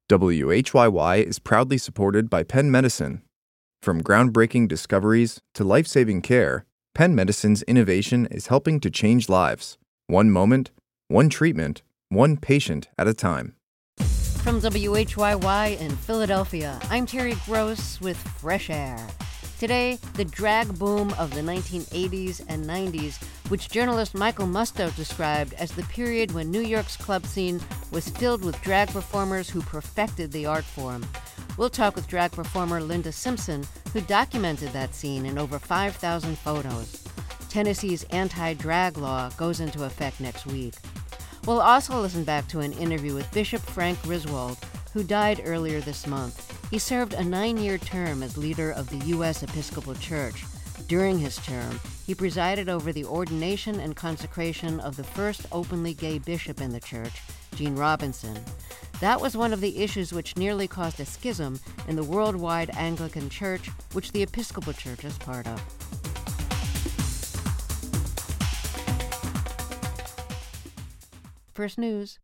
WHYY is proudly supported by Penn Medicine. From groundbreaking discoveries to life-saving care, Penn Medicine's innovation is helping to change lives. One moment, one treatment, one patient at a time. From WHYY in Philadelphia, I'm Terry Gross with Fresh Air. Today, the drag boom of the 1980s and 90s, which journalist Michael Musto described as the period when New York's club scene was filled with drag performers who perfected the art form. We'll talk with drag performer Linda Simpson, who documented that scene in over 5,000 photos. Tennessee's anti-drag law goes into effect next week. We'll also listen back to an interview with Bishop Frank Griswold, who died earlier this month. He served a 9-year term as leader of the U.S. Episcopal Church. During his term, he presided over the ordination and consecration of the first openly gay bishop in the church, Gene Robinson. That was one of the issues which nearly caused a schism in the worldwide Anglican Church, which the Episcopal Church is part of. First News.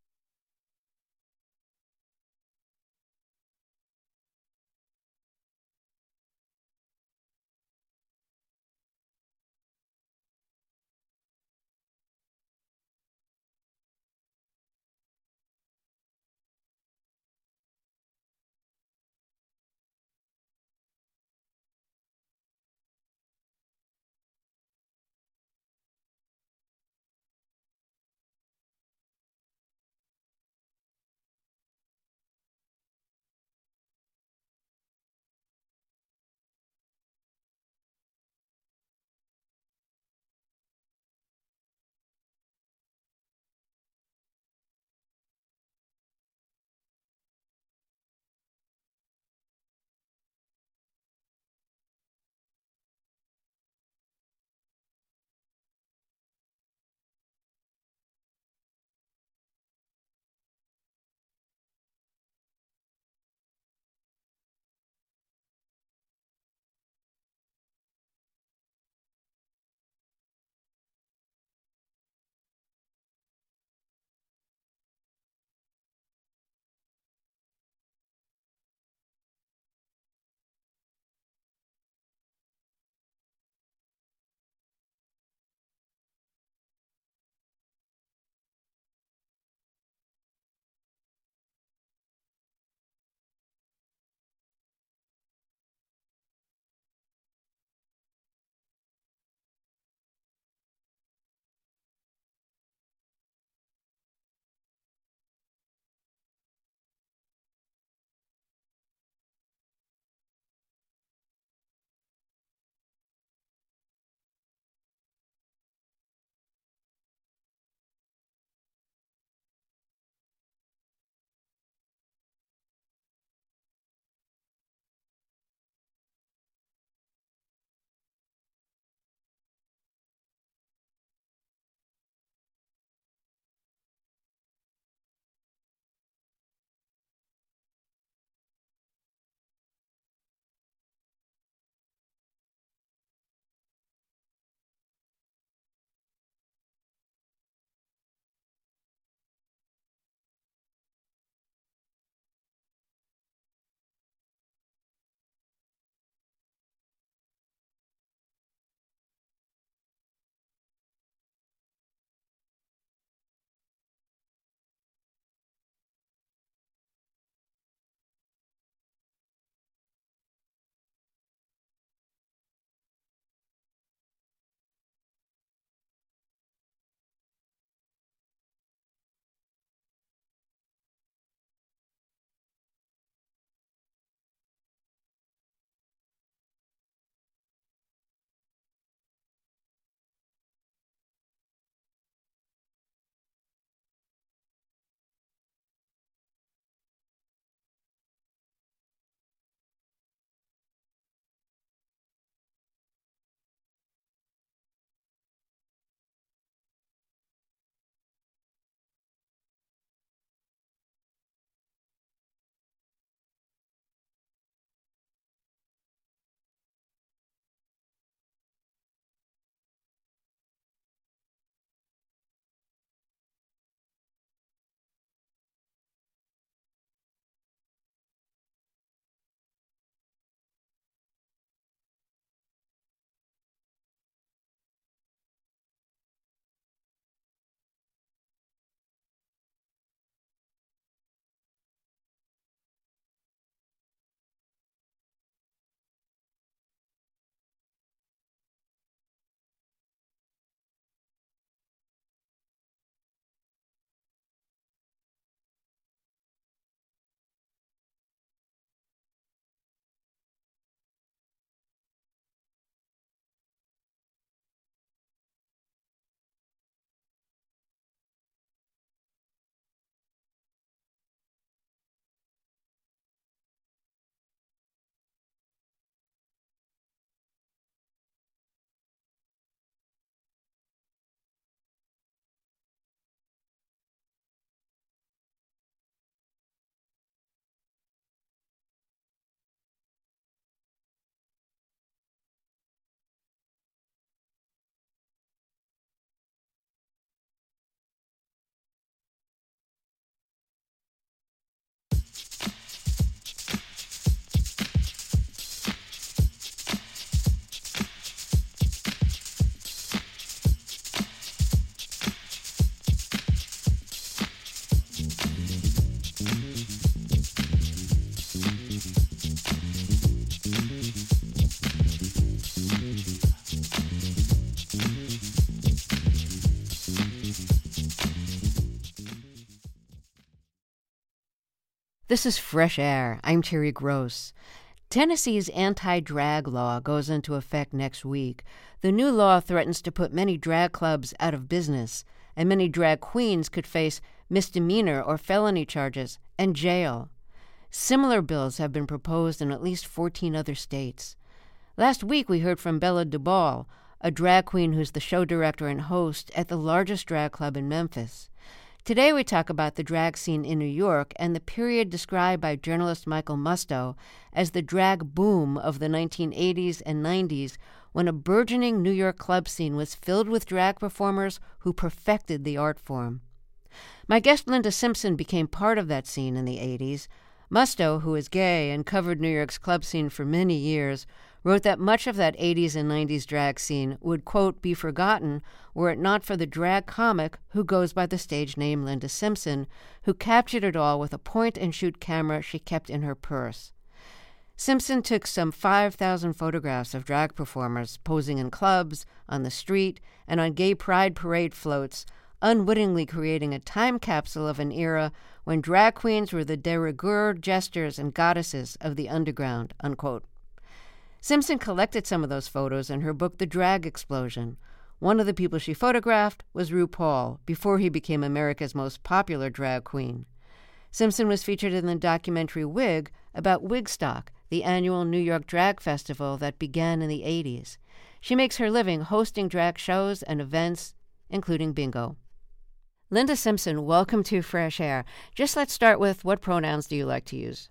This is Fresh Air. I'm Terry Gross. Tennessee's anti-drag law goes into effect next week. The new law threatens to put many drag clubs out of business, and many drag queens could face misdemeanor or felony charges and jail. Similar bills have been proposed in at least 14 other states. Last week we heard from Bella Dubal, a drag queen who's the show director and host at the largest drag club in Memphis. Today we talk about the drag scene in New York and the period described by journalist Michael Musto as the drag boom of the 1980s and 90s, when a burgeoning New York club scene was filled with drag performers who perfected the art form. My guest Linda Simpson became part of that scene in the 80s. Musto, who is gay and covered New York's club scene for many years, wrote that much of that 80s and 90s drag scene would, quote, be forgotten were it not for the drag comic who goes by the stage name Linda Simpson, who captured it all with a point-and-shoot camera she kept in her purse. Simpson took some 5,000 photographs of drag performers posing in clubs, on the street, and on gay pride parade floats, unwittingly creating a time capsule of an era when drag queens were the de rigueur jesters and goddesses of the underground, unquote. Simpson collected some of those photos in her book The Drag Explosion. One of the people she photographed was RuPaul, before he became America's most popular drag queen. Simpson was featured in the documentary Wig about Wigstock, the annual New York drag festival that began in the 80s. She makes her living hosting drag shows and events, including bingo. Linda Simpson, welcome to Fresh Air. Just let's start with, what pronouns do you like to use?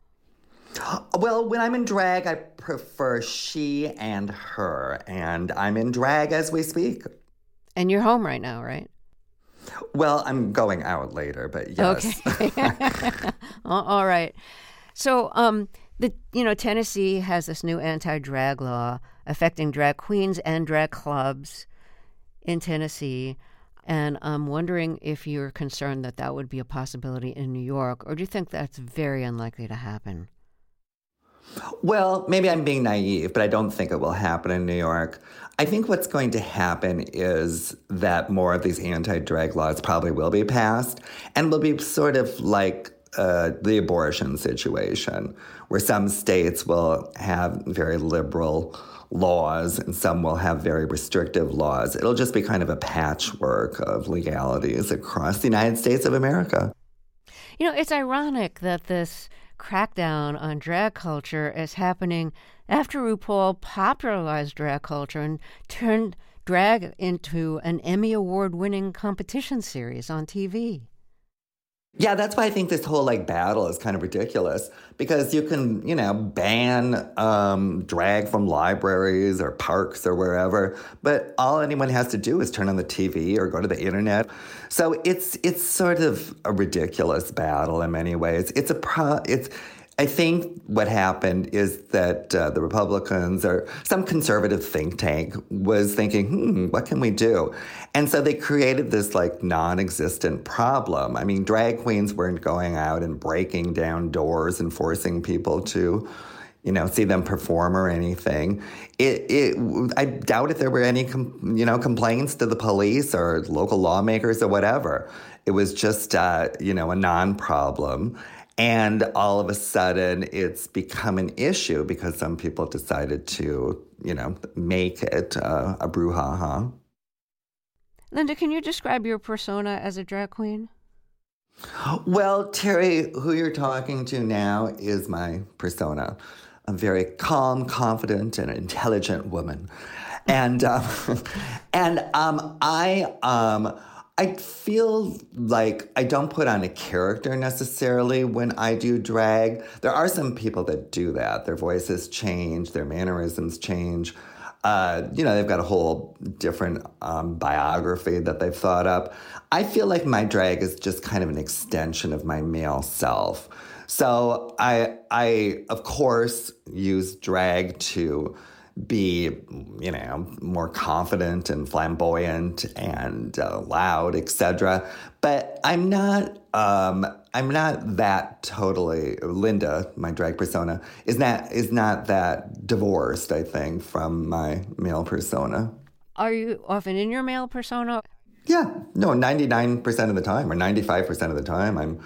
Well, when I'm in drag, I prefer she and her, and I'm in drag as we speak. And you're home right now, right? Well, I'm going out later, but yes. Okay. All right. So, Tennessee has this new anti-drag law affecting drag queens and drag clubs in Tennessee. And I'm wondering if you're concerned that that would be a possibility in New York, or do you think that's very unlikely to happen? Well, maybe I'm being naive, but I don't think it will happen in New York. I think what's going to happen is that more of these anti-drag laws probably will be passed, and will be sort of like the abortion situation, where some states will have very liberal laws and some will have very restrictive laws. It'll just be kind of a patchwork of legalities across the United States of America. You know, it's ironic that this crackdown on drag culture is happening after RuPaul popularized drag culture and turned drag into an Emmy Award-winning competition series on TV. Yeah, that's why I think this whole battle is kind of ridiculous, because you can, ban drag from libraries or parks or wherever, but all anyone has to do is turn on the TV or go to the internet. So it's sort of a ridiculous battle in many ways. I think what happened is that the Republicans or some conservative think tank was thinking, what can we do? And so they created this non-existent problem. I mean, drag queens weren't going out and breaking down doors and forcing people to, see them perform or anything. I doubt if there were any, complaints to the police or local lawmakers or whatever. It was just, a non-problem. And all of a sudden, it's become an issue because some people decided to, make it a brouhaha. Linda, can you describe your persona as a drag queen? Well, Terry, who you're talking to now is my persona. A very calm, confident, and intelligent woman. And I feel like I don't put on a character necessarily when I do drag. There are some people that do that. Their voices change, their mannerisms change. They've got a whole different biography that they've thought up. I feel like my drag is just kind of an extension of my male self. So I of course, use drag to be, more confident and flamboyant and loud, etc. But I'm not that totally. Linda, my drag persona, is not that divorced, I think, from my male persona. Are you often in your male persona? Yeah, no, 99% of the time or 95% of the time, I'm,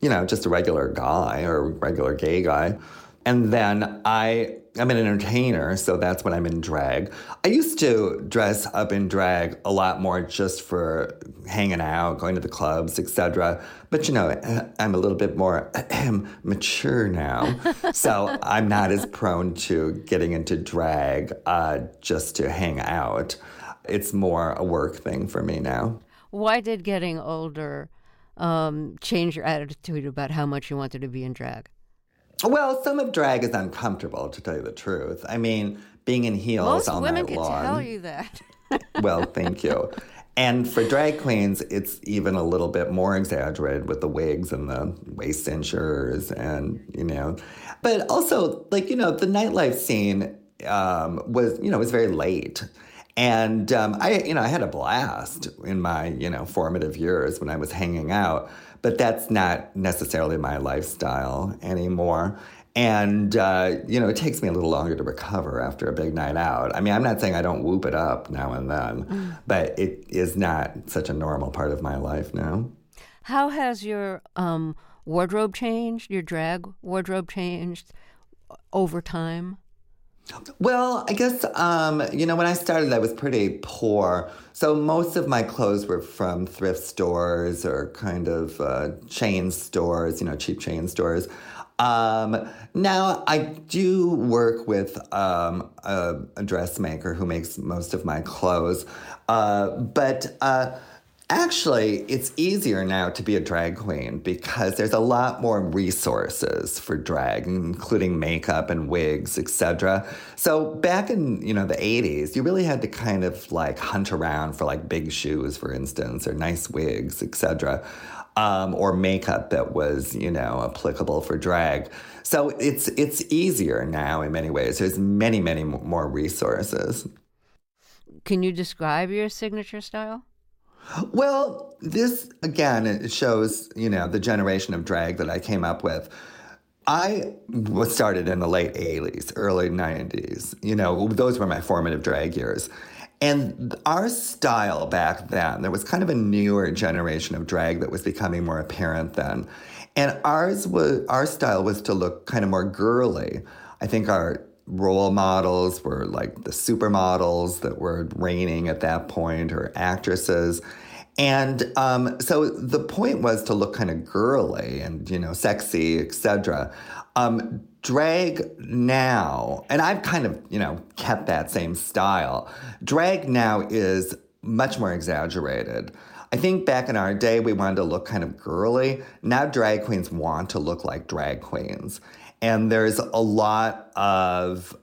just a regular guy or regular gay guy. And then I'm an entertainer, so that's when I'm in drag. I used to dress up in drag a lot more just for hanging out, going to the clubs, etc. But, I'm a little bit more mature now, so I'm not as prone to getting into drag just to hang out. It's more a work thing for me now. Why did getting older change your attitude about how much you wanted to be in drag? Well, some of drag is uncomfortable, to tell you the truth. I mean, being in heels all night long. Most women can tell you that. Well, thank you. And for drag queens, it's even a little bit more exaggerated with the wigs and the waist cinchers and, But also, the nightlife scene was very late. And I had a blast in my, formative years when I was hanging out. But that's not necessarily my lifestyle anymore. And, it takes me a little longer to recover after a big night out. I mean, I'm not saying I don't whoop it up now and then, but it is not such a normal part of my life now. How has your wardrobe changed, your drag wardrobe changed over time? Well, I guess, when I started, I was pretty poor. So most of my clothes were from thrift stores or kind of chain stores, cheap chain stores. Now, I do work with a dressmaker who makes most of my clothes. But actually, it's easier now to be a drag queen because there's a lot more resources for drag, including makeup and wigs, etc. So back in, the 80s, you really had to kind of hunt around for big shoes, for instance, or nice wigs, etc. Or makeup that was, applicable for drag. So it's easier now in many ways. There's many, many more resources. Can you describe your signature style? Well, this, again, it shows, the generation of drag that I came up with. I was started in the late 80s, early 90s. Those were my formative drag years. And our style back then, there was kind of a newer generation of drag that was becoming more apparent then. And our style was to look kind of more girly. I think our role models were the supermodels that were reigning at that point, or actresses. And so the point was to look kind of girly and, sexy, etc. Drag now, and I've kind of, kept that same style. Drag now is much more exaggerated. I think back in our day, we wanted to look kind of girly. Now drag queens want to look like drag queens. And there's a lot of,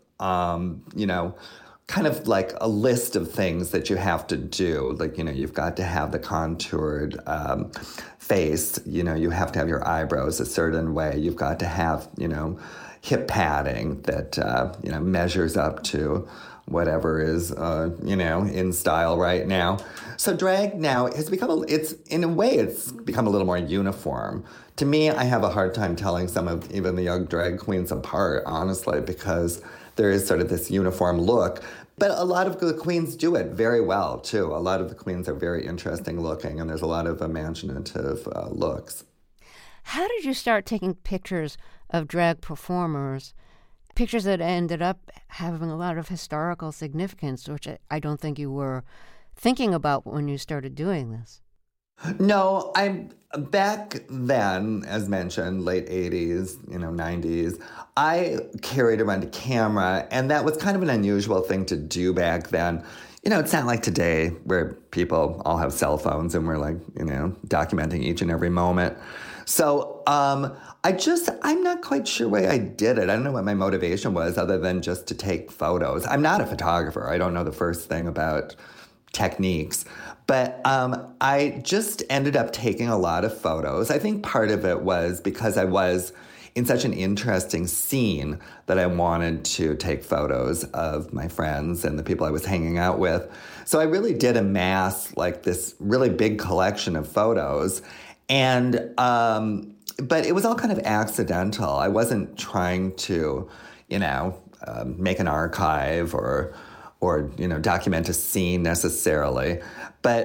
kind of a list of things that you have to do. You've got to have the contoured face. You have to have your eyebrows a certain way. You've got to have, hip padding that, measures up to whatever is, in style right now. So drag now has become, it's become a little more uniform. To me, I have a hard time telling some of even the young drag queens apart, honestly, because there is sort of this uniform look. But a lot of the queens do it very well, too. A lot of the queens are very interesting looking, and there's a lot of imaginative looks. How did you start taking pictures of drag performers, pictures that ended up having a lot of historical significance, which I don't think you were thinking about when you started doing this? No, back then, as mentioned, late 80s, 90s, I carried around a camera, and that was kind of an unusual thing to do back then. It's not like today where people all have cell phones and we're documenting each and every moment. So I'm not quite sure why I did it. I don't know what my motivation was other than just to take photos. I'm not a photographer. I don't know the first thing about techniques. But I just ended up taking a lot of photos. I think part of it was because I was in such an interesting scene that I wanted to take photos of my friends and the people I was hanging out with. So I really did amass this really big collection of photos. And but it was all kind of accidental. I wasn't trying to, make an archive or document a scene necessarily. But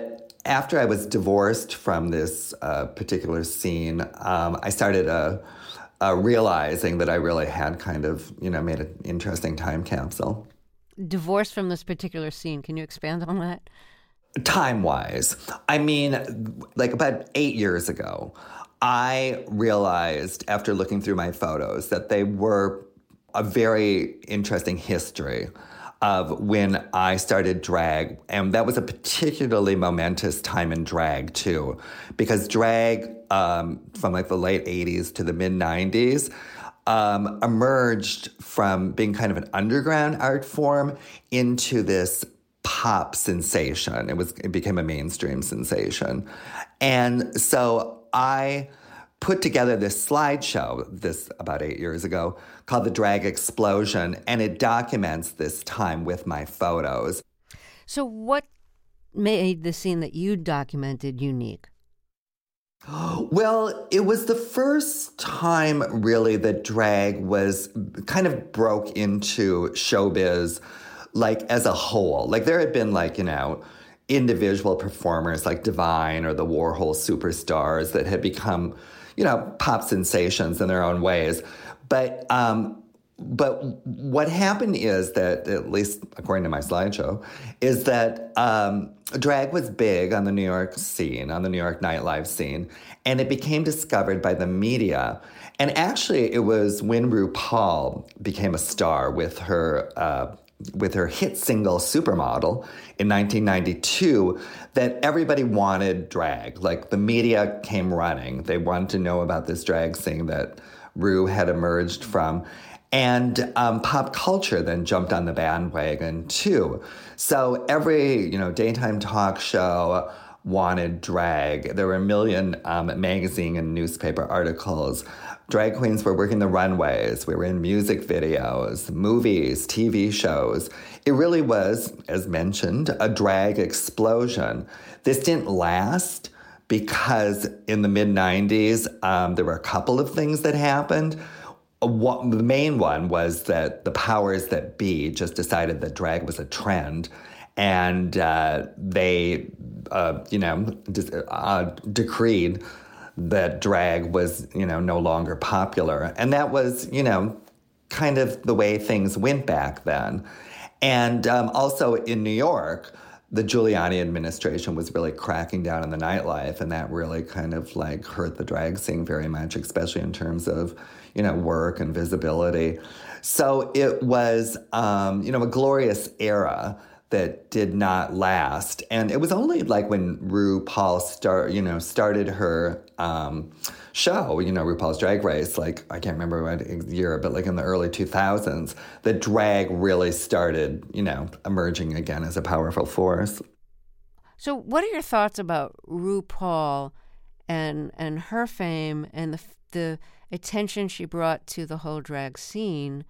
after I was divorced from this particular scene, I started realizing that I really had kind of, made an interesting time capsule. Divorced from this particular scene. Can you expand on that? Time-wise, I mean, like about 8 years ago, I realized after looking through my photos that they were a very interesting history of when I started drag. And that was a particularly momentous time in drag, too, because drag from like the late 80s to the mid-90s emerged from being kind of an underground art form into this pop sensation. It became a mainstream sensation. And so I put together this slideshow about 8 years ago called The Drag Explosion, and it documents this time with my photos. So what made the scene that you documented unique? Well, it was the first time really that drag was kind of broke into showbiz like as a whole. Like there had been individual performers like Divine or the Warhol Superstars that had become, pop sensations in their own ways. But what happened is that, at least according to my slideshow, is that drag was big on the New York scene, on the New York nightlife scene, and it became discovered by the media. And actually, it was when RuPaul became a star with her hit single Supermodel in 1992 that everybody wanted drag. Like the media came running. They wanted to know about this drag scene that Ru had emerged from. And pop culture then jumped on the bandwagon too. So every, daytime talk show wanted drag. There were a million magazine and newspaper articles. Drag queens were working the runways. We were in music videos, movies, TV shows. It really was, as mentioned, a drag explosion. This didn't last because in the mid-90s, there were a couple of ththings that happened. The main one was that the powers that be just decided that drag was a trend, and they, decreed that drag was, no longer popular. And that was, kind of the way things went back then. And also in New York, the Giuliani administration was really cracking down on the nightlife, and that really kind of hurt the drag scene very much, especially in terms of, work and visibility. So it was, a glorious era that did not last. And it was only when RuPaul started her show, RuPaul's Drag Race, I can't remember what year, but in the early 2000s, that drag really started, emerging again as a powerful force. So what are your thoughts about RuPaul and her fame and the attention she brought to the whole drag scene?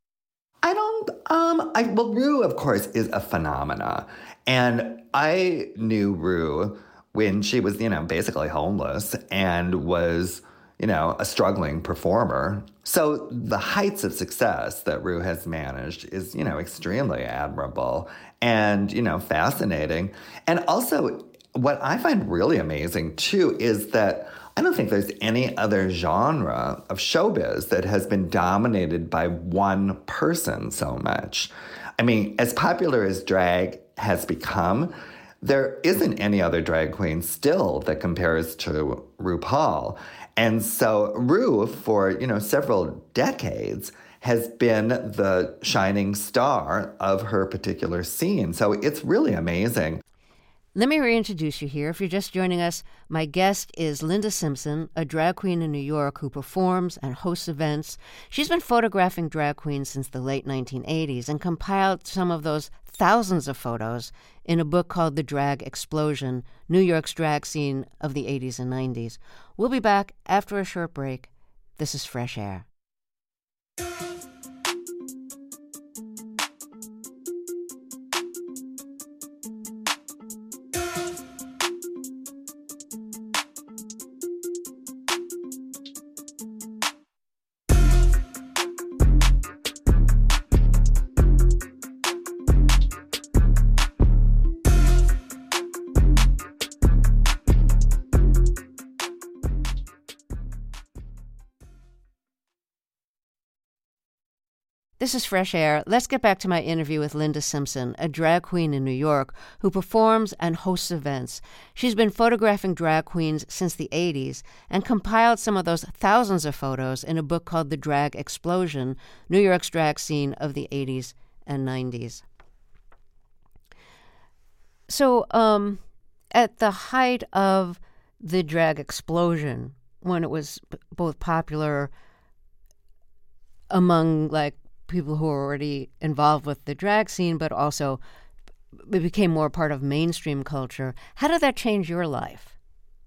Ru, of course, is a phenomena. And I knew Ru when she was, basically homeless and was, a struggling performer. So the heights of success that Ru has managed is, extremely admirable and, fascinating. And also, what I find really amazing, too, is that I don't think there's any other genre of showbiz that has been dominated by one person so much. I mean, as popular as drag has become, there isn't any other drag queen still that compares to RuPaul. And so Ru, for, several decades, has been the shining star of her particular scene. So it's really amazing. Let me reintroduce you here. If you're just joining us, my guest is Linda Simpson, a drag queen in New York who performs and hosts events. She's been photographing drag queens since the late 1980s and compiled some of those thousands of photos in a book called The Drag Explosion, New York's drag scene of the 80s and 90s. We'll be back after a short break. This is Fresh Air. This is Fresh Air. Let's get back to my interview with Linda Simpson, a drag queen in New York who performs and hosts events. She's been photographing drag queens since the 80s and compiled some of those thousands of photos in a book called The Drag Explosion, New York's drag scene of the 80s and 90s. So, at the height of the drag explosion, when it was both popular among, like, people who were already involved with the drag scene, but also it became more part of mainstream culture. How did that change your life?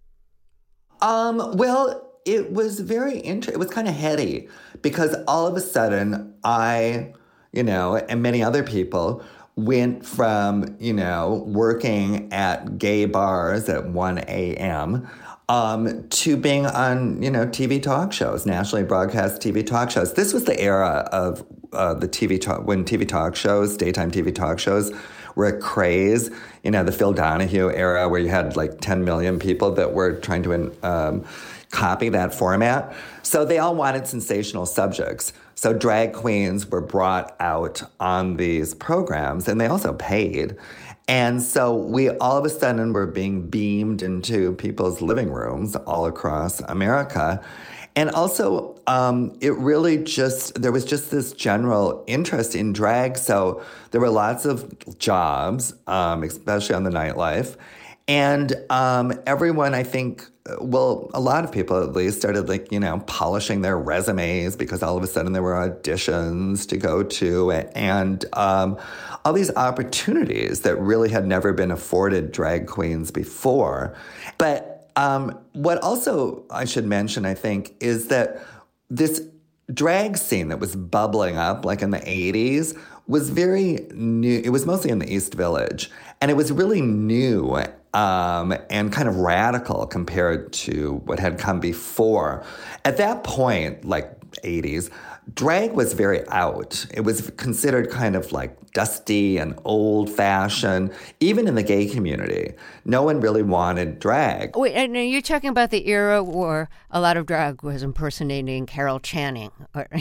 Well, it was very it was kind of heady because all of a sudden I, and many other people went from, working at gay bars at 1 a.m., to being on, TV talk shows, nationally broadcast TV talk shows. This was the era of the when TV talk shows, daytime TV talk shows, were a craze. The Phil Donahue era where you had like 10 million people that were trying to copy that format. So they all wanted sensational subjects. So drag queens were brought out on these programs, and they also paid. And so we all of a sudden were being beamed into people's living rooms all across America. And also, it really there was just this general interest in drag. So there were lots of jobs, especially on the nightlife. And everyone, I think, a lot of people at least started polishing their resumes because all of a sudden there were auditions to go to and all these opportunities that really had never been afforded drag queens before. But what also I should mention, I think, is that this drag scene that was bubbling up like in the 80s was very new. It was mostly in the East Village. And it was really new and kind of radical compared to what had come before. At that point, like 80s, drag was very out. It was considered kind of like dusty and old-fashioned, even in the gay community. No one really wanted drag. Wait, and you're talking about the era where a lot of drag was impersonating Carol Channing.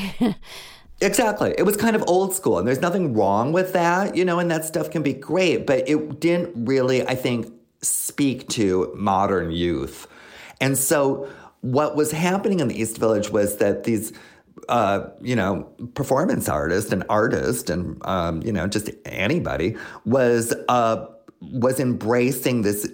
Exactly. It was kind of old school, and there's nothing wrong with that, and that stuff can be great, but it didn't really, I think, speak to modern youth. And so what was happening in the East Village was that these performance artists and just anybody was embracing this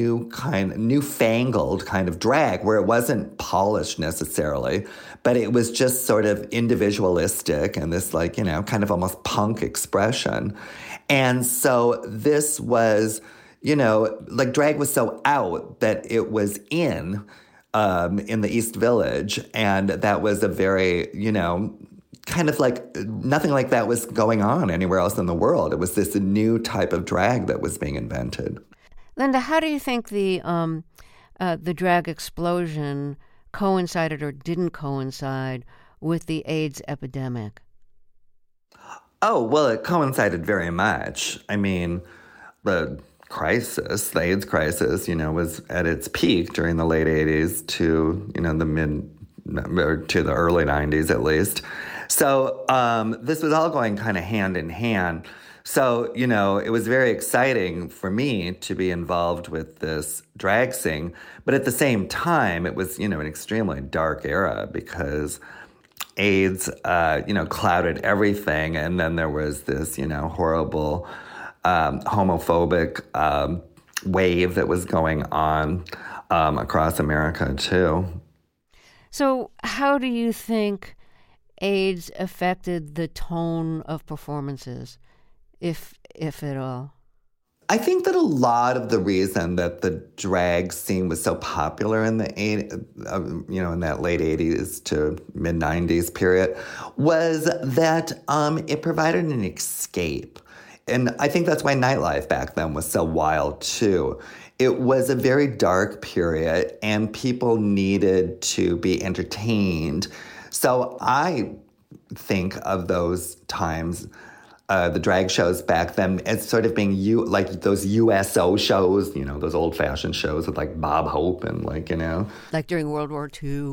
newfangled kind of drag where it wasn't polished necessarily, but it was just sort of individualistic and this kind of almost punk expression. And so this was, drag was so out that it was in the East Village. And that was a very, kind of like nothing like that was going on anywhere else in the world. It was this new type of drag that was being invented. Linda, how do you think the drag explosion coincided or didn't coincide with the AIDS epidemic? Oh, well, it coincided very much. I mean, the AIDS crisis, was at its peak during the late 80s to, to the early 90s at least. So this was all going kind of hand in hand. So, it was very exciting for me to be involved with this drag scene. But at the same time, it was, an extremely dark era because AIDS, clouded everything. And then there was this, horrible homophobic wave that was going on across America, too. So how do you think AIDS affected the tone of performances, if at all? I think that a lot of the reason that the drag scene was so popular in the in that late 80s to mid 90s period was that it provided an escape. And I think that's why nightlife back then was so wild too. It was a very dark period and people needed to be entertained. So I think of those times, the drag shows back then, as sort of being like those USO shows, those old-fashioned shows with like Bob Hope and like during World War II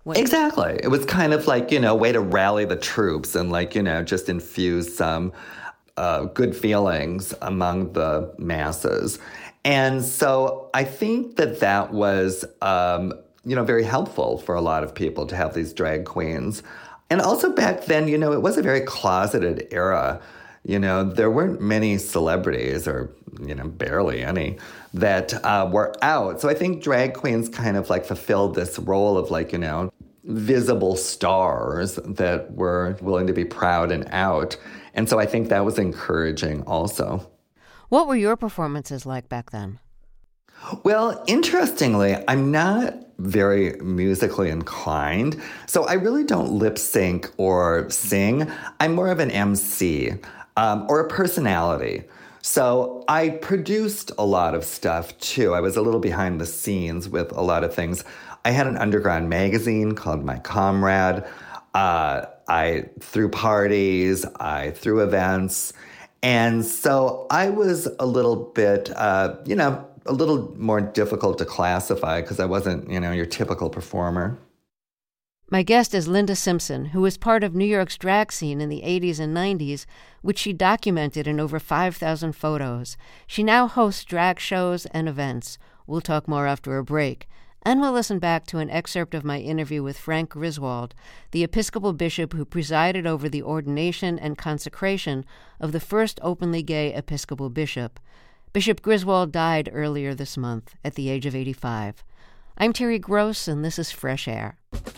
Exactly. It was kind of like, a way to rally the troops and just infuse some good feelings among the masses. And so I think that was, very helpful for a lot of people to have these drag queens. And also back then, it was a very closeted era. There weren't many celebrities or, barely any that were out. So I think drag queens kind of fulfilled this role of visible stars that were willing to be proud and out. And so I think that was encouraging also. What were your performances like back then? Well, interestingly, I'm not very musically inclined, so I really don't lip sync or sing. I'm more of an MC or a personality. So I produced a lot of stuff too. I was a little behind the scenes with a lot of things. I had an underground magazine called My Comrade. I threw parties, I threw events. And so I was a little bit, a little more difficult to classify because I wasn't, your typical performer. My guest is Linda Simpson, who was part of New York's drag scene in the 80s and 90s, which she documented in over 5,000 photos. She now hosts drag shows and events. We'll talk more after a break. And we'll listen back to an excerpt of my interview with Frank Griswold, the Episcopal bishop who presided over the ordination and consecration of the first openly gay Episcopal bishop. Bishop Griswold died earlier this month at the age of 85. I'm Terry Gross, and this is Fresh Air.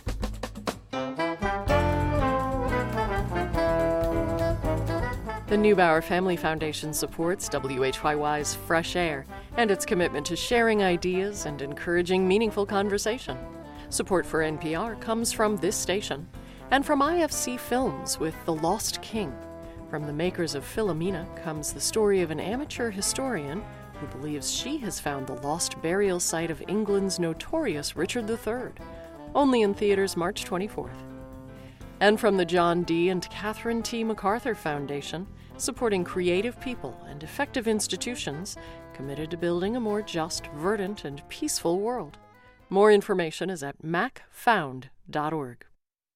The Neubauer Family Foundation supports WHYY's Fresh Air and its commitment to sharing ideas and encouraging meaningful conversation. Support for NPR comes from this station and from IFC Films with The Lost King. From the makers of Philomena comes the story of an amateur historian who believes she has found the lost burial site of England's notorious Richard III. Only in theaters March 24th. And from the John D. and Catherine T. MacArthur Foundation, supporting creative people and effective institutions committed to building a more just, verdant, and peaceful world. More information is at macfound.org.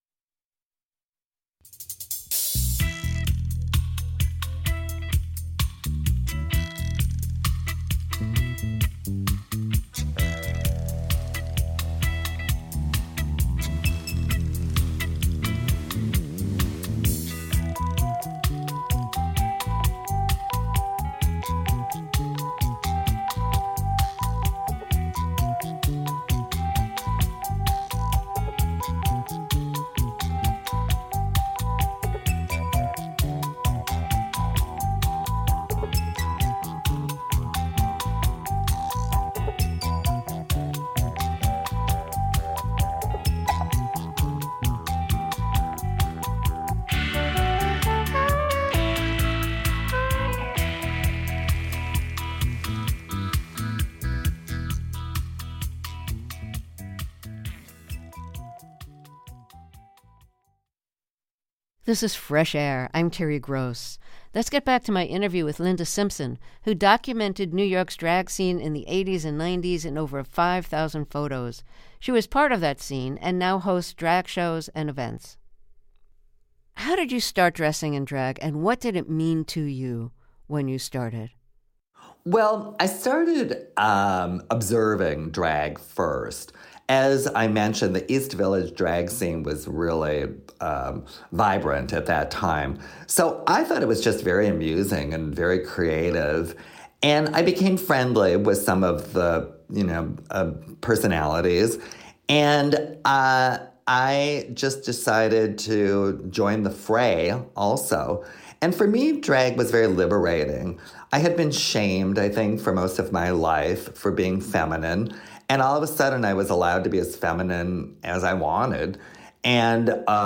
This is Fresh Air. I'm Terry Gross. Let's get back to my interview with Linda Simpson, who documented New York's drag scene in the 80s and 90s in over 5,000 photos. She was part of that scene and now hosts drag shows and events. How did you start dressing in drag, and what did it mean to you when you started? Well, I started observing drag first. As I mentioned, the East Village drag scene was really vibrant at that time. So I thought it was just very amusing and very creative. And I became friendly with some of the, personalities. And I just decided to join the fray also. And for me, drag was very liberating. I had been shamed, I think, for most of my life for being feminine. And all of a sudden, I was allowed to be as feminine as I wanted. And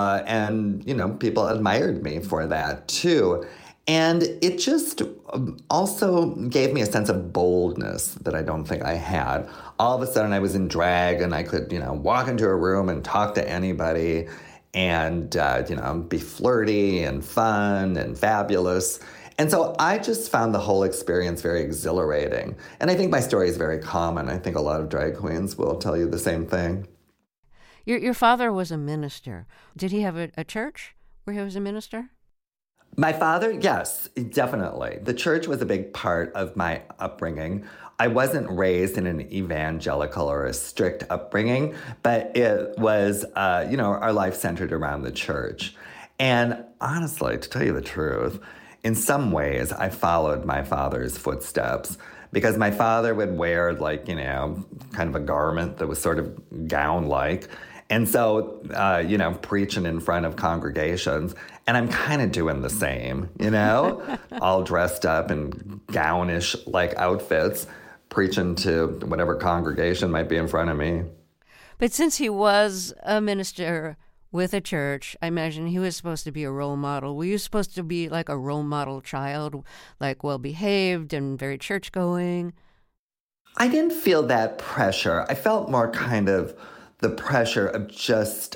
people admired me for that, too. And it just also gave me a sense of boldness that I don't think I had. All of a sudden, I was in drag, and I could, walk into a room and talk to anybody and, be flirty and fun and fabulous. And so I just found the whole experience very exhilarating. And I think my story is very common. I think a lot of drag queens will tell you the same thing. Your father was a minister. Did he have a church where he was a minister? My father, yes, definitely. The church was a big part of my upbringing. I wasn't raised in an evangelical or a strict upbringing, but it was, our life centered around the church. And honestly, to tell you the truth, in some ways, I followed my father's footsteps because my father would wear kind of a garment that was sort of gown-like. And so, preaching in front of congregations, and I'm kind of doing the same, all dressed up in gownish outfits, preaching to whatever congregation might be in front of me. But since he was a minister with a church, I imagine he was supposed to be a role model. Were you supposed to be like a role model child, like well-behaved and very church-going? I didn't feel that pressure. I felt more kind of the pressure of just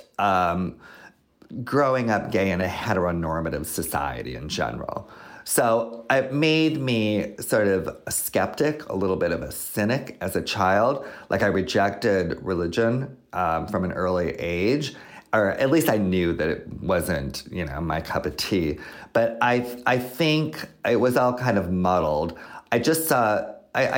growing up gay in a heteronormative society in general. So it made me sort of a skeptic, a little bit of a cynic as a child. Like I rejected religion from an early age, or at least I knew that it wasn't, my cup of tea. But I think it was all kind of muddled. I just saw,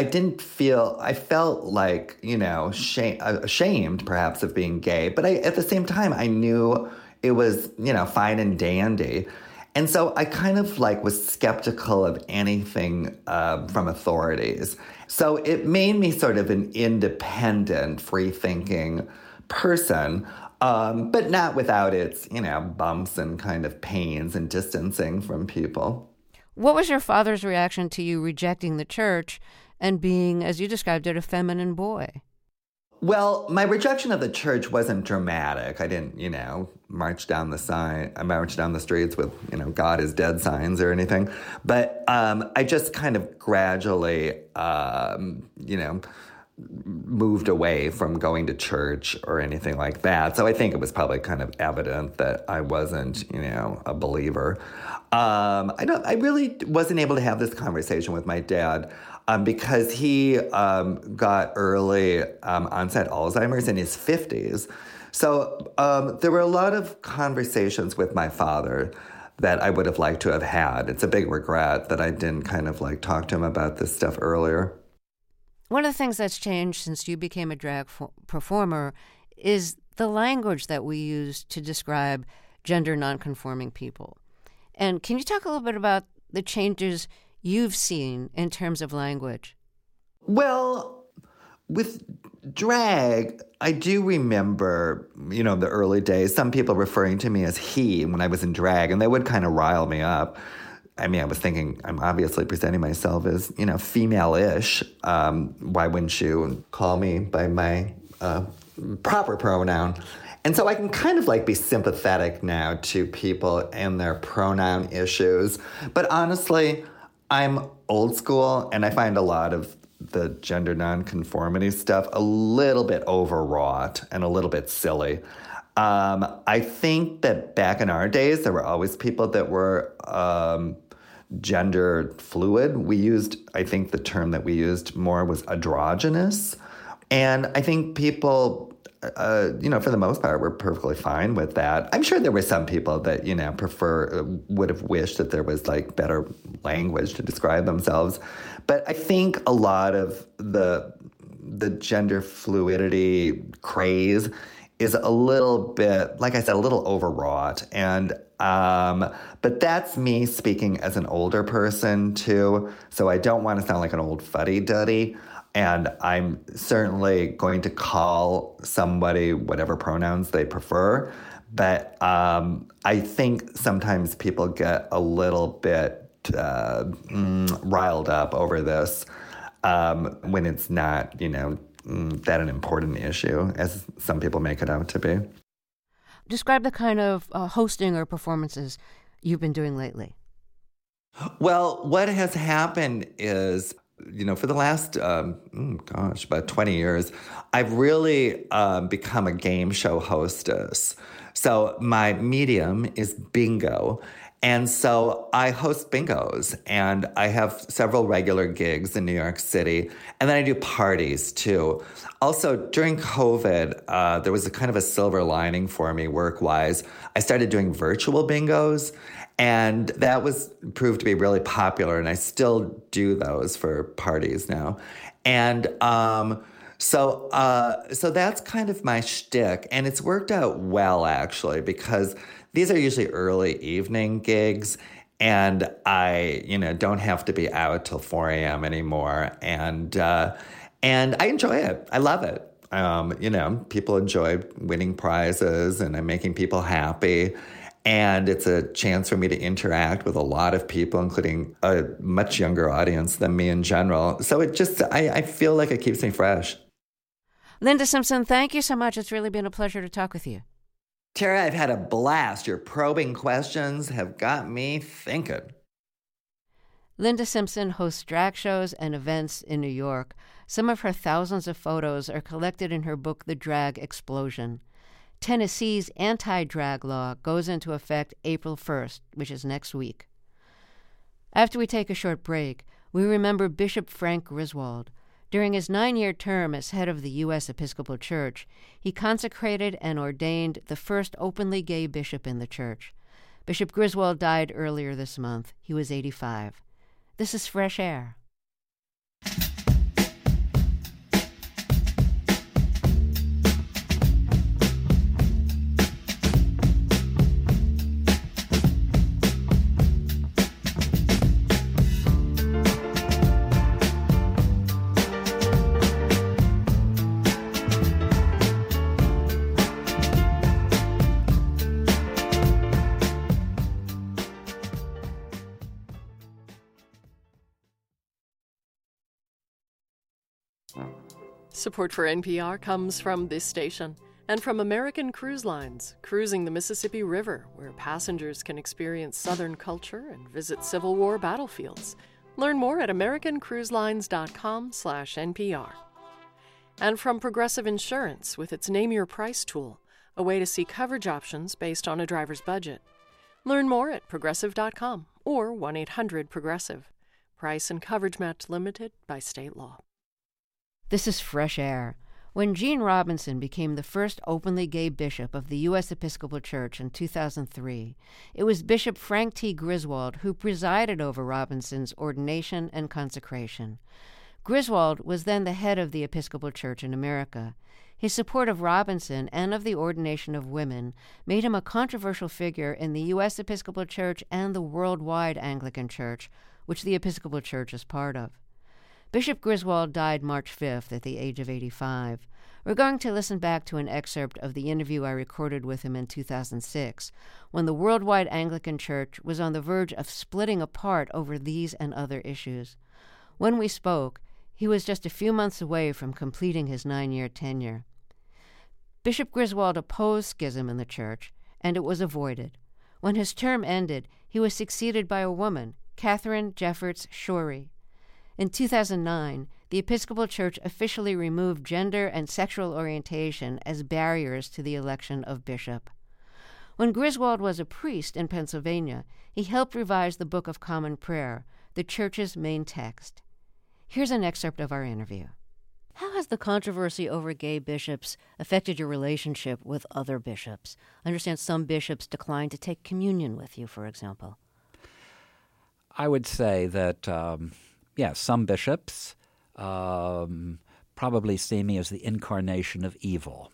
I felt like, ashamed perhaps of being gay. But at the same time, I knew it was, fine and dandy. And so I kind of was skeptical of anything from authorities. So it made me sort of an independent, free-thinking person, but not without its, bumps and kind of pains and distancing from people. What was your father's reaction to you rejecting the church and being, as you described it, a feminine boy? Well, my rejection of the church wasn't dramatic. I didn't, march down the streets with, God is dead signs or anything. But I just kind of gradually, moved away from going to church or anything like that. So I think it was probably kind of evident that I wasn't, a believer. I really wasn't able to have this conversation with my dad because he got early onset Alzheimer's in his 50s. So there were a lot of conversations with my father that I would have liked to have had. It's a big regret that I didn't kind of talk to him about this stuff earlier. One of the things that's changed since you became a drag performer is the language that we use to describe gender nonconforming people. And can you talk a little bit about the changes you've seen in terms of language? Well, with drag, I do remember, the early days, some people referring to me as he when I was in drag, and they would kind of rile me up. I mean, I was thinking, I'm obviously presenting myself as, female-ish. Why wouldn't you call me by my proper pronoun? And so I can kind of be sympathetic now to people and their pronoun issues. But honestly, I'm old school, and I find a lot of the gender nonconformity stuff a little bit overwrought and a little bit silly. I think that back in our days, there were always people that were gender fluid. I think the term that we used more was androgynous. And I think people, for the most part, were perfectly fine with that. I'm sure there were some people that, would have wished that there was better language to describe themselves. But I think a lot of the gender fluidity craze is a little bit, like I said, a little overwrought. And but that's me speaking as an older person too. So I don't want to sound like an old fuddy-duddy. And I'm certainly going to call somebody whatever pronouns they prefer. But I think sometimes people get a little bit riled up over this when it's not, that an important issue as some people make it out to be. Describe the kind of hosting or performances you've been doing lately. Well, what has happened is, for the last, about 20 years, I've really become a game show hostess. So my medium is bingo. And so I host bingos, and I have several regular gigs in New York City. And then I do parties too. Also, during COVID, there was a kind of a silver lining for me work-wise. I started doing virtual bingos, and that was proved to be really popular. And I still do those for parties now. And so that's kind of my shtick, and it's worked out well, actually, because these are usually early evening gigs, and I, don't have to be out till 4 a.m. anymore, and I enjoy it. I love it. People enjoy winning prizes, and I'm making people happy. And it's a chance for me to interact with a lot of people, including a much younger audience than me in general. So I feel like it keeps me fresh. Linda Simpson, thank you so much. It's really been a pleasure to talk with you. Terry, I've had a blast. Your probing questions have got me thinking. Linda Simpson hosts drag shows and events in New York. Some of her thousands of photos are collected in her book, The Drag Explosion. Tennessee's anti-drag law goes into effect April 1st, which is next week. After we take a short break, we remember Bishop Frank Griswold. During his 9-year term as head of the U.S. Episcopal Church, he consecrated and ordained the first openly gay bishop in the church. Bishop Griswold died earlier this month. He was 85. This is Fresh Air. Support for NPR comes from this station and from American Cruise Lines, cruising the Mississippi River, where passengers can experience Southern culture and visit Civil War battlefields. Learn more at americancruiselines.com/NPR. And from Progressive Insurance with its Name Your Price tool, a way to see coverage options based on a driver's budget. Learn more at progressive.com or 1-800-PROGRESSIVE. Price and coverage match limited by state law. This is Fresh Air. When Gene Robinson became the first openly gay bishop of the U.S. Episcopal Church in 2003, it was Bishop Frank T. Griswold who presided over Robinson's ordination and consecration. Griswold was then the head of the Episcopal Church in America. His support of Robinson and of the ordination of women made him a controversial figure in the U.S. Episcopal Church and the worldwide Anglican Church, which the Episcopal Church is part of. Bishop Griswold died March 5th at the age of 85. We're going to listen back to an excerpt of the interview I recorded with him in 2006, when the worldwide Anglican Church was on the verge of splitting apart over these and other issues. When we spoke, he was just a few months away from completing his 9-year tenure. Bishop Griswold opposed schism in the church, and it was avoided. When his term ended, he was succeeded by a woman, Catherine Jefferts Schori. In 2009, the Episcopal Church officially removed gender and sexual orientation as barriers to the election of bishop. When Griswold was a priest in Pennsylvania, he helped revise the Book of Common Prayer, the church's main text. Here's an excerpt of our interview. How has the controversy over gay bishops affected your relationship with other bishops? I understand some bishops declined to take communion with you, for example. I would say that some bishops probably see me as the incarnation of evil.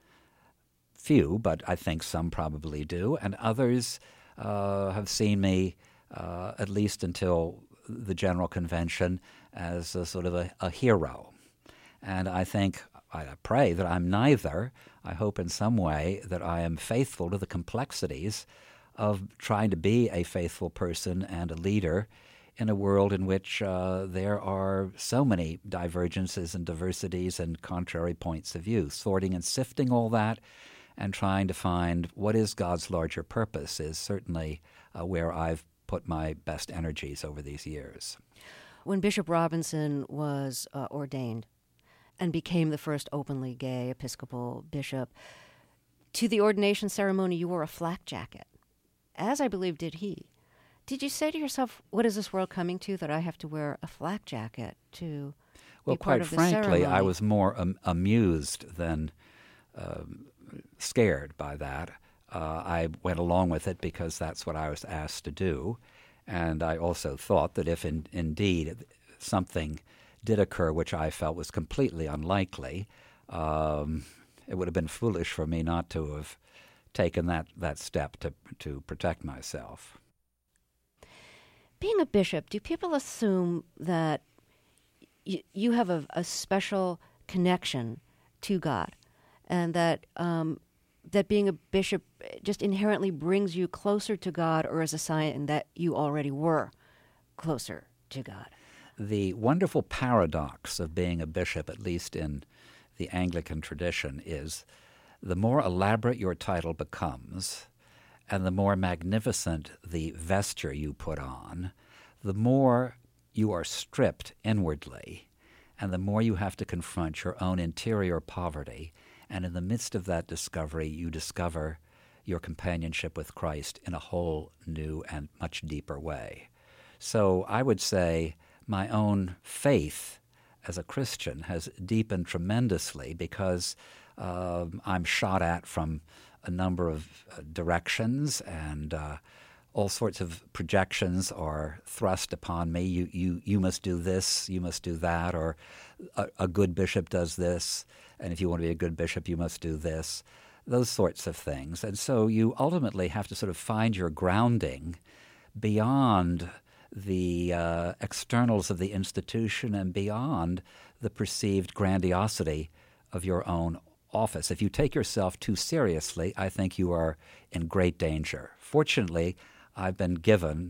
Few, but I think some probably do. And others have seen me, at least until the General Convention, as a sort of a hero. And I pray that I'm neither. I hope in some way that I am faithful to the complexities of trying to be a faithful person and a leader in a world in which there are so many divergences and diversities and contrary points of view. Sorting and sifting all that and trying to find what is God's larger purpose is certainly where I've put my best energies over these years. When Bishop Robinson was ordained and became the first openly gay Episcopal bishop, to the ordination ceremony, you wore a flak jacket, as I believe did he. Did you say to yourself, what is this world coming to, that I have to wear a flak jacket to be part of the ceremony? Well, quite frankly, I was more amused than scared by that. I went along with it because that's what I was asked to do. And I also thought that if indeed something did occur which I felt was completely unlikely, it would have been foolish for me not to have taken that step to protect myself. Being a bishop, do people assume that you have a special connection to God, and that that being a bishop just inherently brings you closer to God, or is a sign that you already were closer to God? The wonderful paradox of being a bishop, at least in the Anglican tradition, is the more elaborate your title becomes, and the more magnificent the vesture you put on, the more you are stripped inwardly, and the more you have to confront your own interior poverty. And in the midst of that discovery, you discover your companionship with Christ in a whole new and much deeper way. So I would say my own faith as a Christian has deepened tremendously because I'm shot at from a number of directions, and all sorts of projections are thrust upon me. You must do this, you must do that, or a good bishop does this, and if you want to be a good bishop, you must do this, those sorts of things. And so you ultimately have to sort of find your grounding beyond the externals of the institution and beyond the perceived grandiosity of your own office. If you take yourself too seriously, I think you are in great danger. Fortunately, I've been given,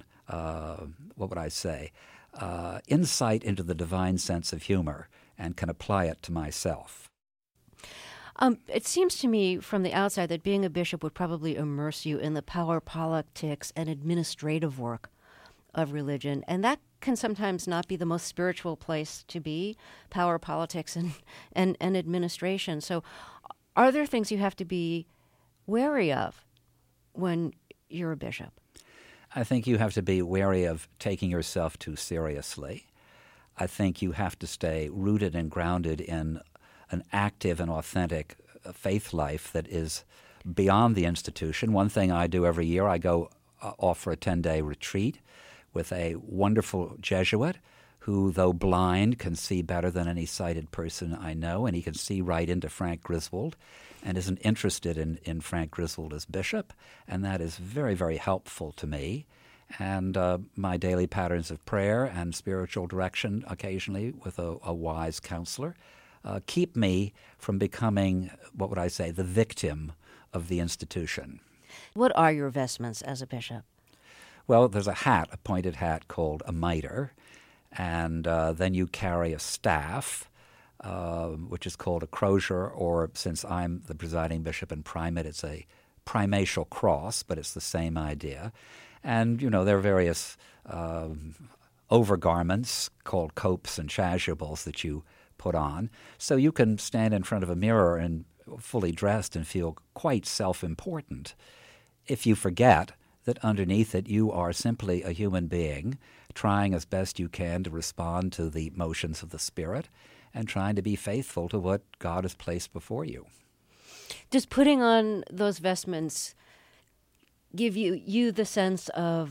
insight into the divine sense of humor and can apply it to myself. It seems to me from the outside that being a bishop would probably immerse you in the power politics and administrative work of religion, and that can sometimes not be the most spiritual place to be, power politics and administration. So are there things you have to be wary of when you're a bishop? I think you have to be wary of taking yourself too seriously. I think you have to stay rooted and grounded in an active and authentic faith life that is beyond the institution. One thing I do every year, I go off for a 10-day retreat with a wonderful Jesuit who, though blind, can see better than any sighted person I know, and he can see right into Frank Griswold and isn't interested in Frank Griswold as bishop, and that is very, very helpful to me. And my daily patterns of prayer and spiritual direction, occasionally with a wise counselor, keep me from becoming, what would I say, the victim of the institution. What are your vestments as a bishop? Well, there's a pointed hat called a mitre, and then you carry a staff, which is called a crozier, or since I'm the presiding bishop and primate, it's a primatial cross, but it's the same idea. And, there are various overgarments called copes and chasubles that you put on. So you can stand in front of a mirror and fully dressed and feel quite self-important if you forget that underneath it you are simply a human being trying as best you can to respond to the motions of the Spirit and trying to be faithful to what God has placed before you. Does putting on those vestments give you the sense of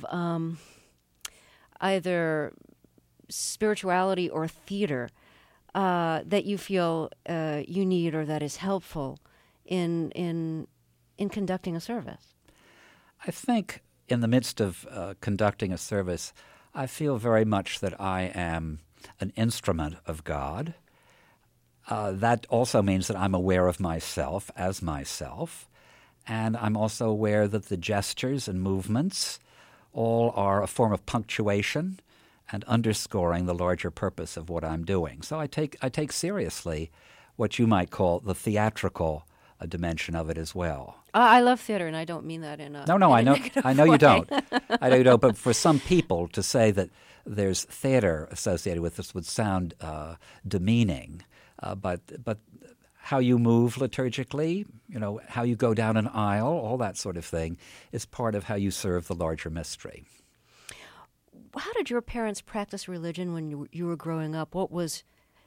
either spirituality or theater that you feel you need or that is helpful in conducting a service? I think in the midst of conducting a service, I feel very much that I am an instrument of God. That also means that I'm aware of myself as myself, and I'm also aware that the gestures and movements all are a form of punctuation and underscoring the larger purpose of what I'm doing. So I take seriously what you might call the theatrical dimension of it as well. I love theater, and I don't mean that in a No, I know you don't. I know you don't. But for some people, to say that there's theater associated with this would sound demeaning. But how you move liturgically, how you go down an aisle, all that sort of thing is part of how you serve the larger mystery. How did your parents practice religion when you were growing up? What was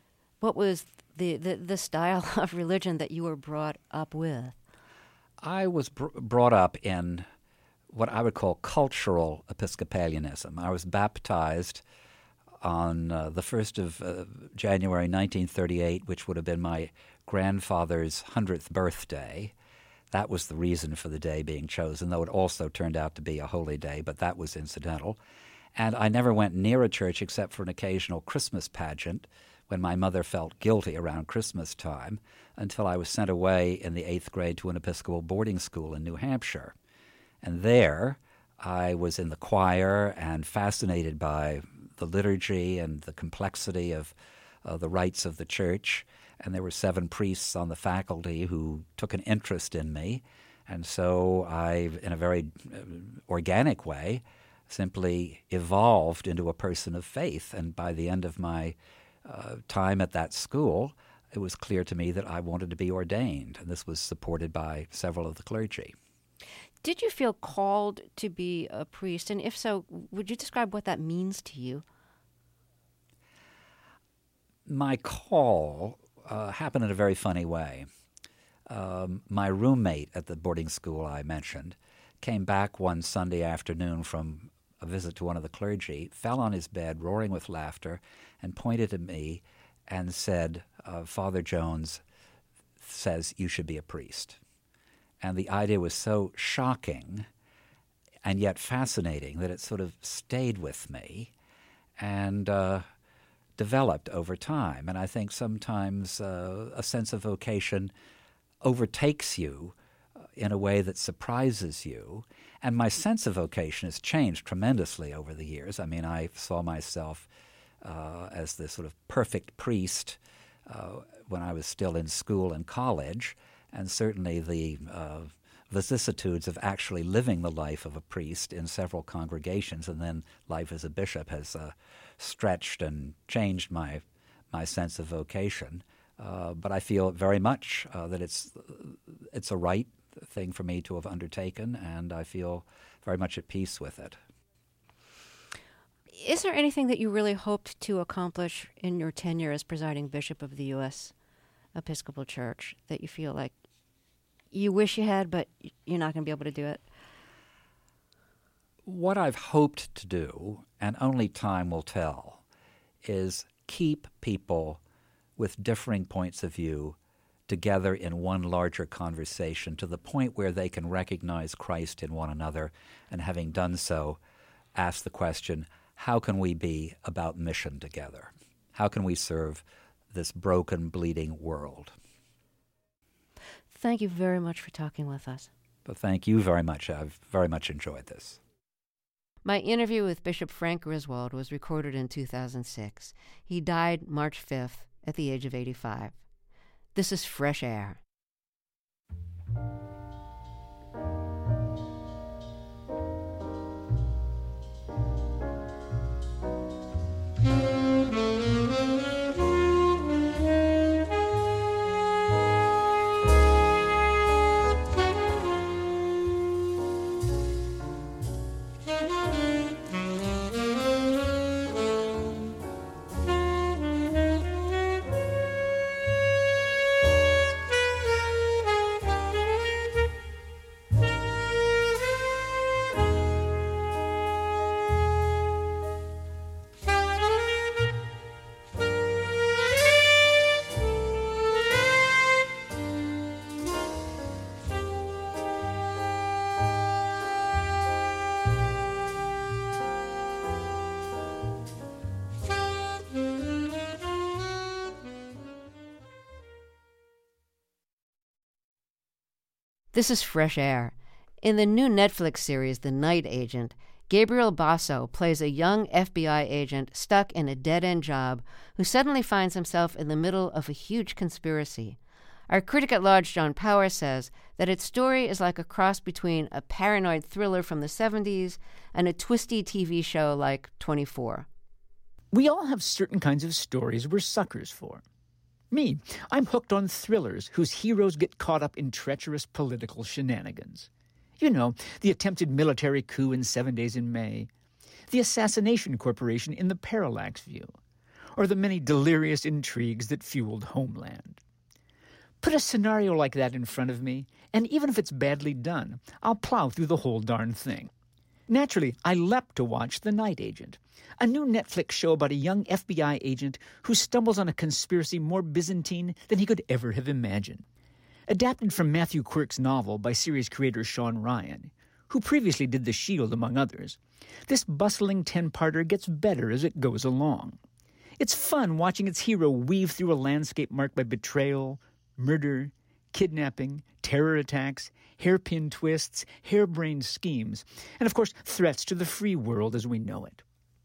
the style of religion that you were brought up with? I was brought up in what I would call cultural Episcopalianism. I was baptized on the 1st of January 1938, which would have been my grandfather's 100th birthday. That was the reason for the day being chosen, though it also turned out to be a holy day, but that was incidental. And I never went near a church except for an occasional Christmas pageant when my mother felt guilty around Christmas time, until I was sent away in the 8th grade to an Episcopal boarding school in New Hampshire. And there I was in the choir and fascinated by the liturgy and the complexity of the rites of the church. And there were 7 priests on the faculty who took an interest in me. And so I, in a very organic way, simply evolved into a person of faith. And by the end of my time at that school, it was clear to me that I wanted to be ordained. And this was supported by several of the clergy. Did you feel called to be a priest? And if so, would you describe what that means to you? My call happened in a very funny way. My roommate at the boarding school I mentioned came back one Sunday afternoon from a visit to one of the clergy, fell on his bed, roaring with laughter, and pointed at me and said, Father Jones says you should be a priest. And the idea was so shocking and yet fascinating that it sort of stayed with me and developed over time. And I think sometimes a sense of vocation overtakes you in a way that surprises you. And my sense of vocation has changed tremendously over the years. I mean, I saw myself as the sort of perfect priest when I was still in school and college, and certainly the vicissitudes of actually living the life of a priest in several congregations, and then life as a bishop has stretched and changed my sense of vocation. But I feel very much that it's a right thing for me to have undertaken, and I feel very much at peace with it. Is there anything that you really hoped to accomplish in your tenure as presiding bishop of the U.S. Episcopal Church that you feel like you wish you had, but you're not going to be able to do it? What I've hoped to do, and only time will tell, is keep people with differing points of view together in one larger conversation to the point where they can recognize Christ in one another, and having done so, ask the question, how can we be about mission together? How can we serve this broken, bleeding world? Thank you very much for talking with us. But thank you very much. I've very much enjoyed this. My interview with Bishop Frank Griswold was recorded in 2006. He died March 5th at the age of 85. This is Fresh Air. This is Fresh Air. In the new Netflix series, The Night Agent, Gabriel Basso plays a young FBI agent stuck in a dead-end job who suddenly finds himself in the middle of a huge conspiracy. Our critic at large, John Power, says that its story is like a cross between a paranoid thriller from the 70s and a twisty TV show like 24. We all have certain kinds of stories we're suckers for. Me, I'm hooked on thrillers whose heroes get caught up in treacherous political shenanigans. You know, the attempted military coup in 7 Days in May, the assassination corporation in The Parallax View, or the many delirious intrigues that fueled Homeland. Put a scenario like that in front of me, and even if it's badly done, I'll plow through the whole darn thing. Naturally, I leapt to watch The Night Agent, a new Netflix show about a young FBI agent who stumbles on a conspiracy more Byzantine than he could ever have imagined. Adapted from Matthew Quirk's novel by series creator Sean Ryan, who previously did The Shield, among others, this bustling 10-parter gets better as it goes along. It's fun watching its hero weave through a landscape marked by betrayal, murder, kidnapping, terror attacks, hairpin twists, harebrained schemes, and of course threats to the free world as we know it.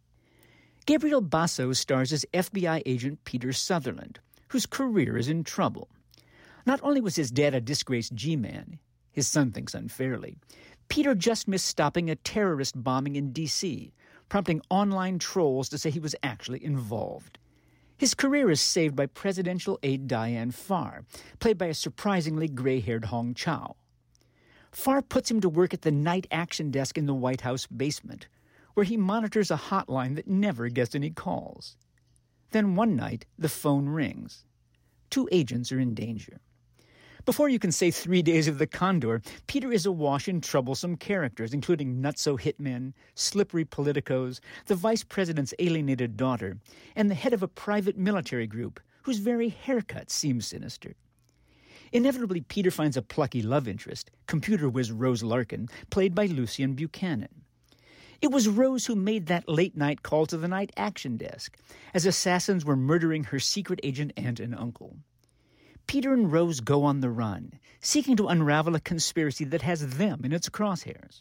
Gabriel Basso stars as FBI agent Peter Sutherland, whose career is in trouble. Not only was his dad a disgraced G-man, his son thinks unfairly, Peter just missed stopping a terrorist bombing in D.C., prompting online trolls to say he was actually involved. His career is saved by presidential aide Diane Farr, played by a surprisingly gray-haired Hong Chow. Farr puts him to work at the night action desk in the White House basement, where he monitors a hotline that never gets any calls. Then one night, the phone rings. 2 agents are in danger. Before you can say 3 Days of the Condor, Peter is awash in troublesome characters, including nutso hitmen, slippery politicos, the vice president's alienated daughter, and the head of a private military group whose very haircut seems sinister. Inevitably, Peter finds a plucky love interest, computer whiz Rose Larkin, played by Lucien Buchanan. It was Rose who made that late-night call to the night action desk, as assassins were murdering her secret agent aunt and uncle. Peter and Rose go on the run, seeking to unravel a conspiracy that has them in its crosshairs.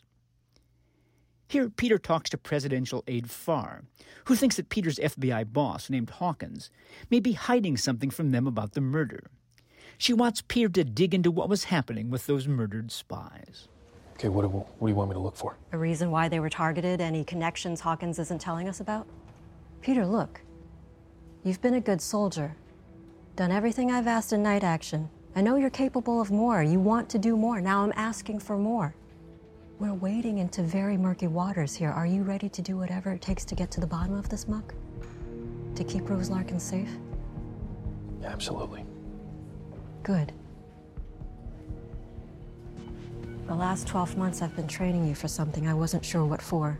Here, Peter talks to presidential aide Farr, who thinks that Peter's FBI boss, named Hawkins, may be hiding something from them about the murder. She wants Peter to dig into what was happening with those murdered spies. Okay, what do you want me to look for? A reason why they were targeted, any connections Hawkins isn't telling us about? Peter, look. You've been a good soldier. Done everything I've asked in night action. I know you're capable of more. You want to do more. Now I'm asking for more. We're wading into very murky waters here. Are you ready to do whatever it takes to get to the bottom of this muck? To keep Rose Larkin safe? Yeah, absolutely. Good. The last 12 months I've been training you for something I wasn't sure what for.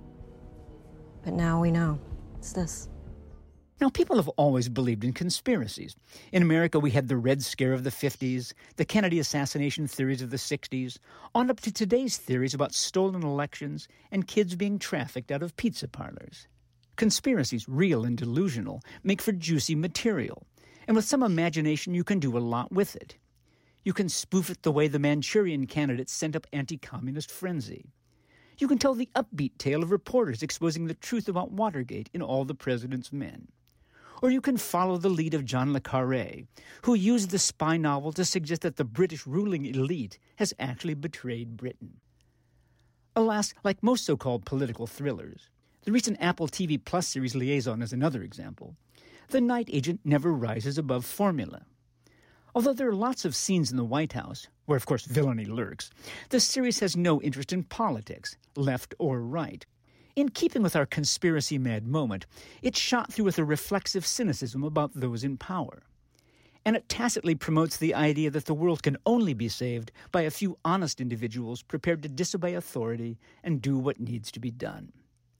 But now we know. It's this. Now, people have always believed in conspiracies. In America, we had the Red Scare of the 50s, the Kennedy assassination theories of the 60s, on up to today's theories about stolen elections and kids being trafficked out of pizza parlors. Conspiracies, real and delusional, make for juicy material, and with some imagination you can do a lot with it. You can spoof it the way the Manchurian candidates sent up anti-communist frenzy. You can tell the upbeat tale of reporters exposing the truth about Watergate in All the President's Men. Or you can follow the lead of John le Carré, who used the spy novel to suggest that the British ruling elite has actually betrayed Britain. Alas, like most so-called political thrillers, the recent Apple TV Plus series Liaison is another example. The night agent never rises above formula. Although there are lots of scenes in the White House, where of course villainy lurks, the series has no interest in politics, left or right. In keeping with our conspiracy-mad moment, it's shot through with a reflexive cynicism about those in power. And it tacitly promotes the idea that the world can only be saved by a few honest individuals prepared to disobey authority and do what needs to be done.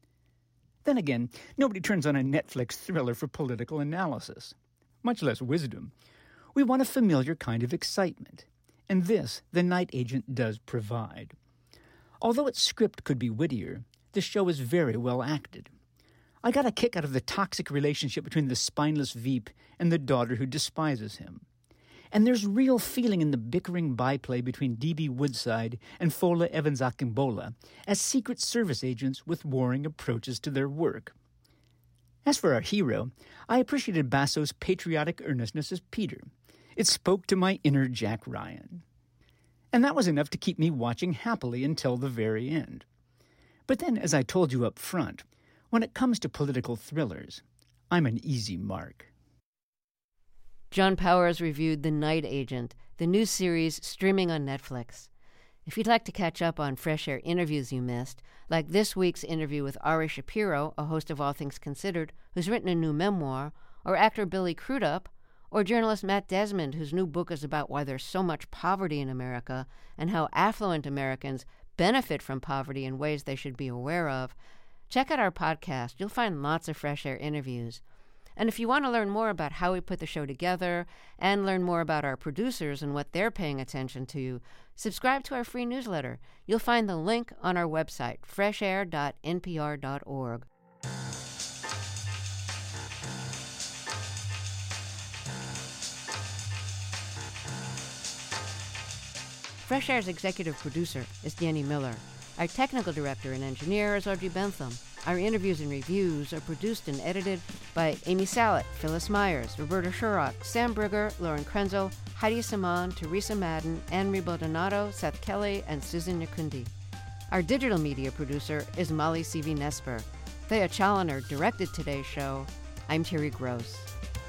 Then again, nobody turns on a Netflix thriller for political analysis, much less wisdom. We want a familiar kind of excitement, and this, The Night Agent does provide. Although its script could be wittier, the show is very well acted. I got a kick out of the toxic relationship between the spineless Veep and the daughter who despises him. And there's real feeling in the bickering byplay between D.B. Woodside and Fola Evans-Akingbola as Secret Service agents with warring approaches to their work. As for our hero, I appreciated Basso's patriotic earnestness as Peter. It spoke to my inner Jack Ryan. And that was enough to keep me watching happily until the very end. But then, as I told you up front, when it comes to political thrillers, I'm an easy mark. John Powers reviewed The Night Agent, the new series streaming on Netflix. If you'd like to catch up on Fresh Air interviews you missed, like this week's interview with Ari Shapiro, a host of All Things Considered, who's written a new memoir, or actor Billy Crudup, or journalist Matt Desmond, whose new book is about why there's so much poverty in America and how affluent Americans benefit from poverty in ways they should be aware of, check out our podcast. You'll find lots of Fresh Air interviews. And if you want to learn more about how we put the show together and learn more about our producers and what they're paying attention to, subscribe to our free newsletter. You'll find the link on our website, freshair.npr.org. Fresh Air's executive producer is Danny Miller. Our technical director and engineer is Audrey Bentham. Our interviews and reviews are produced and edited by Amy Sallet, Phyllis Myers, Roberta Sherrock, Sam Brigger, Lauren Krenzel, Heidi Saman, Teresa Madden, Anne-Marie Baldonado, Seth Kelly, and Susan Nyakundi. Our digital media producer is Molly C.V. Thea Challoner directed today's show. I'm Terry Gross.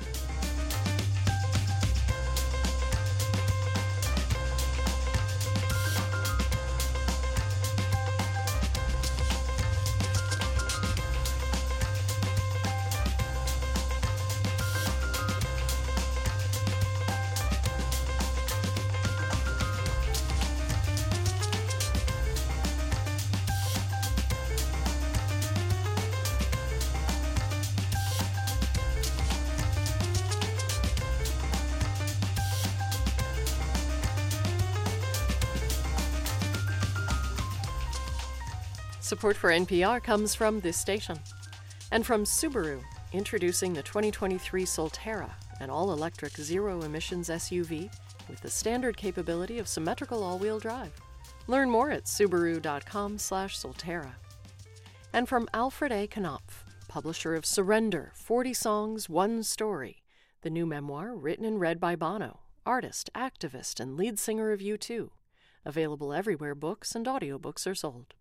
Support for NPR comes from this station. And from Subaru, introducing the 2023 Solterra, an all-electric zero-emissions SUV with the standard capability of symmetrical all-wheel drive. Learn more at Subaru.com/Solterra. And from Alfred A. Knopf, publisher of Surrender, 40 Songs, One Story, the new memoir written and read by Bono, artist, activist, and lead singer of U2. Available everywhere books and audiobooks are sold.